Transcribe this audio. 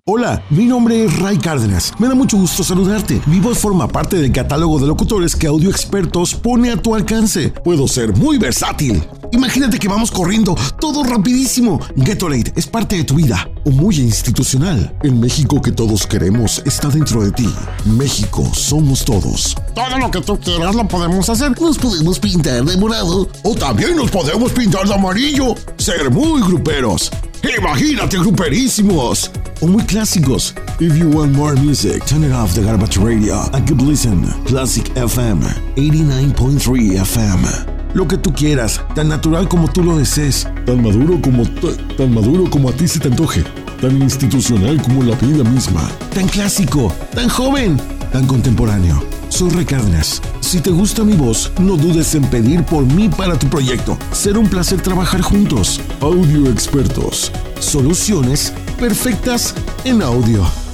Hola, mi nombre es Ray Cárdenas. Me da mucho gusto saludarte. Mi voz forma parte del catálogo de locutores que Audio Expertos pone a tu alcance. Puedo ser muy versátil. Imagínate que vamos corriendo, todo rapidísimo. Gatorade es parte de tu vida. O muy institucional. El México que todos queremos está dentro de ti. México somos todos. Todo lo que tú quieras lo podemos hacer. Nos podemos pintar de morado. O también nos podemos pintar de amarillo. Ser muy gruperos. Imagínate gruperísimos. O muy clásicos. If you want more music, turn it off the garbage radio and keep listening. Classic FM 89.3 FM. Lo que tú quieras, tan natural como tú lo desees, tan maduro como a ti se te antoje, tan institucional como la vida misma, tan clásico, tan joven, tan contemporáneo. Soy Ray Cárdenas. Si te gusta mi voz, no dudes en pedir por mí para tu proyecto. Será un placer trabajar juntos. Audio Expertos. Soluciones perfectas en audio.